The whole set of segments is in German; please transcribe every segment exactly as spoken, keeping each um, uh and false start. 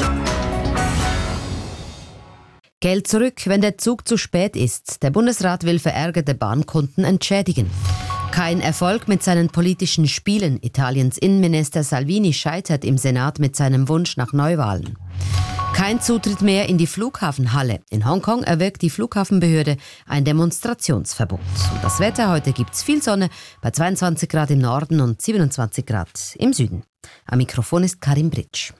Geld zurück, wenn der Zug zu spät ist. Der Bundesrat will verärgerte Bahnkunden entschädigen. Kein Erfolg mit seinen politischen Spielen. Italiens Innenminister Salvini scheitert im Senat mit seinem Wunsch nach Neuwahlen. Kein Zutritt mehr in die Flughafenhalle. In Hongkong erwirkt die Flughafenbehörde ein Demonstrationsverbot. Und das Wetter: heute gibt's viel Sonne bei zweiundzwanzig Grad im Norden und siebenundzwanzig Grad im Süden. Am Mikrofon ist Karin Britsch.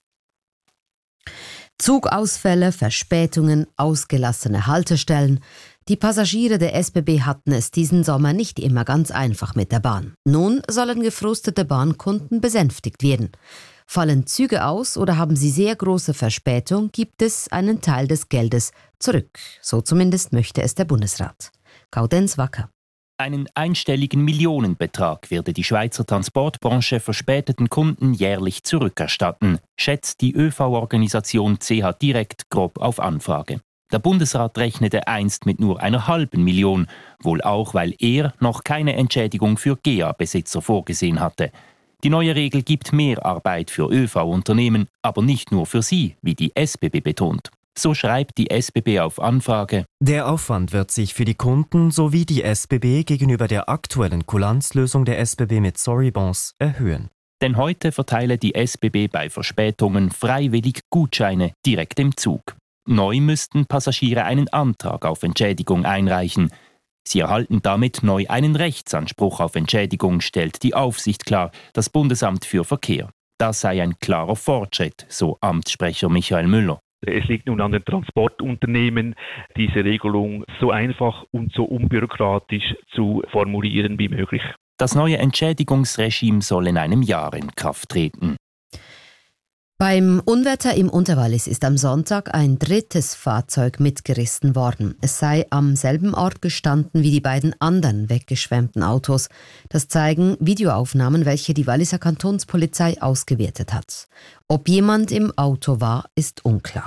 Zugausfälle, Verspätungen, ausgelassene Haltestellen. Die Passagiere der S B B hatten es diesen Sommer nicht immer ganz einfach mit der Bahn. Nun sollen gefrustete Bahnkunden besänftigt werden. Fallen Züge aus oder haben sie sehr große Verspätung, gibt es einen Teil des Geldes zurück. So zumindest möchte es der Bundesrat. Gaudenz Wacker. Einen einstelligen Millionenbetrag werde die Schweizer Transportbranche verspäteten Kunden jährlich zurückerstatten, schätzt die Ö V-Organisation C H Direkt grob auf Anfrage. Der Bundesrat rechnete einst mit nur einer halben Million, wohl auch, weil er noch keine Entschädigung für G E A-Besitzer vorgesehen hatte. Die neue Regel gibt mehr Arbeit für Ö V-Unternehmen, aber nicht nur für sie, wie die S B B betont. So schreibt die S B B auf Anfrage: Der Aufwand wird sich für die Kunden sowie die S B B gegenüber der aktuellen Kulanzlösung der S B B mit Sorry-Bonds erhöhen. Denn heute verteile die S B B bei Verspätungen freiwillig Gutscheine direkt im Zug. Neu müssten Passagiere einen Antrag auf Entschädigung einreichen. Sie erhalten damit neu einen Rechtsanspruch auf Entschädigung, stellt die Aufsicht klar, das Bundesamt für Verkehr. Das sei ein klarer Fortschritt, so Amtssprecher Michael Müller. Es liegt nun an den Transportunternehmen, diese Regelung so einfach und so unbürokratisch zu formulieren wie möglich. Das neue Entschädigungsregime soll in einem Jahr in Kraft treten. Beim Unwetter im Unterwallis ist am Sonntag ein drittes Fahrzeug mitgerissen worden. Es sei am selben Ort gestanden wie die beiden anderen weggeschwemmten Autos. Das zeigen Videoaufnahmen, welche die Walliser Kantonspolizei ausgewertet hat. Ob jemand im Auto war, ist unklar.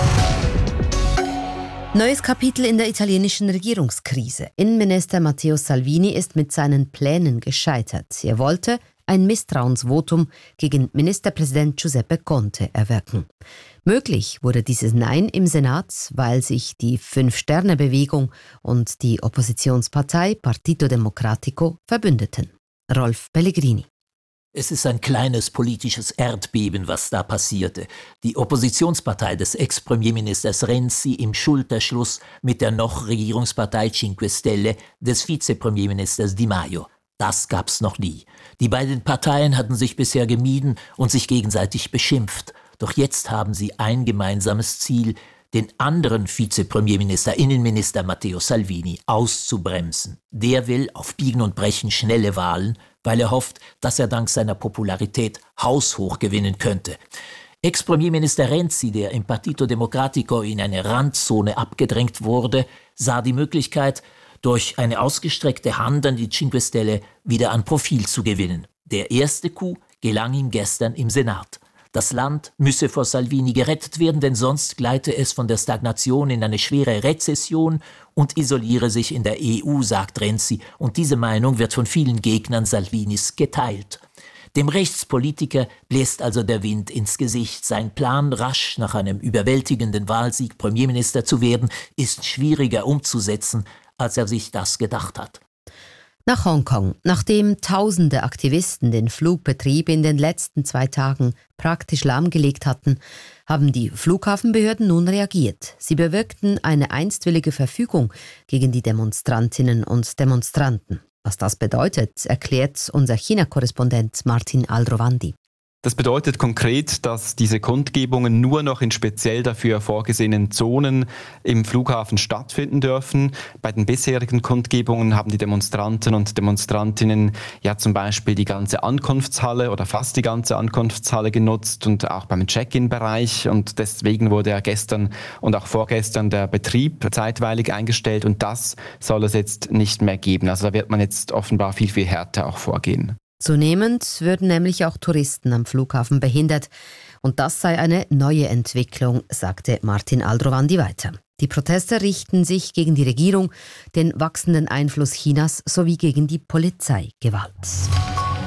Neues Kapitel in der italienischen Regierungskrise. Innenminister Matteo Salvini ist mit seinen Plänen gescheitert. Er wollte ein Misstrauensvotum gegen Ministerpräsident Giuseppe Conte erwirken. Möglich wurde dieses Nein im Senat, weil sich die Fünf-Sterne-Bewegung und die Oppositionspartei Partito Democratico verbündeten. Rolf Pellegrini. Es ist ein kleines politisches Erdbeben, was da passierte. Die Oppositionspartei des Ex-Premierministers Renzi im Schulterschluss mit der noch Regierungspartei Cinque Stelle des Vizepremierministers Di Maio. Das gab's noch nie. Die beiden Parteien hatten sich bisher gemieden und sich gegenseitig beschimpft. Doch jetzt haben sie ein gemeinsames Ziel, den anderen Vizepremierminister, Innenminister Matteo Salvini, auszubremsen. Der will auf Biegen und Brechen schnelle Wahlen, weil er hofft, dass er dank seiner Popularität haushoch gewinnen könnte. Ex-Premierminister Renzi, der im Partito Democratico in eine Randzone abgedrängt wurde, sah die Möglichkeit, durch eine ausgestreckte Hand an die Cinque Stelle wieder an Profil zu gewinnen. Der erste Coup gelang ihm gestern im Senat. Das Land müsse vor Salvini gerettet werden, denn sonst gleite es von der Stagnation in eine schwere Rezession und isoliere sich in der E U, sagt Renzi. Und diese Meinung wird von vielen Gegnern Salvinis geteilt. Dem Rechtspolitiker bläst also der Wind ins Gesicht. Sein Plan, rasch nach einem überwältigenden Wahlsieg Premierminister zu werden, ist schwieriger umzusetzen, als er sich das gedacht hat. Nach Hongkong. Nachdem tausende Aktivisten den Flugbetrieb in den letzten zwei Tagen praktisch lahmgelegt hatten, haben die Flughafenbehörden nun reagiert. Sie bewirkten eine einstwillige Verfügung gegen die Demonstrantinnen und Demonstranten. Was das bedeutet, erklärt unser China-Korrespondent Martin Aldrovandi. Das bedeutet konkret, dass diese Kundgebungen nur noch in speziell dafür vorgesehenen Zonen im Flughafen stattfinden dürfen. Bei den bisherigen Kundgebungen haben die Demonstranten und Demonstrantinnen ja zum Beispiel die ganze Ankunftshalle oder fast die ganze Ankunftshalle genutzt und auch beim Check-in-Bereich. Und deswegen wurde ja gestern und auch vorgestern der Betrieb zeitweilig eingestellt und das soll es jetzt nicht mehr geben. Also da wird man jetzt offenbar viel, viel härter auch vorgehen. Zunehmend würden nämlich auch Touristen am Flughafen behindert. Und das sei eine neue Entwicklung, sagte Martin Aldrovandi weiter. Die Proteste richten sich gegen die Regierung, den wachsenden Einfluss Chinas sowie gegen die Polizeigewalt.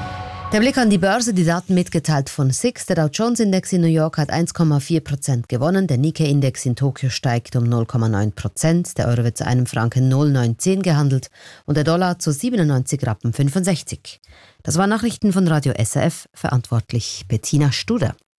Der Blick an die Börse, die Daten mitgeteilt von S I X. Der Dow Jones Index in New York hat eins Komma vier Prozent gewonnen, der Nikkei-Index in Tokio steigt um null Komma neun Prozent, der Euro wird zu einem Franken null Komma neunzehn gehandelt und der Dollar zu siebenundneunzig Rappen fünfundsechzig. Das waren Nachrichten von Radio S R F, verantwortlich Bettina Studer.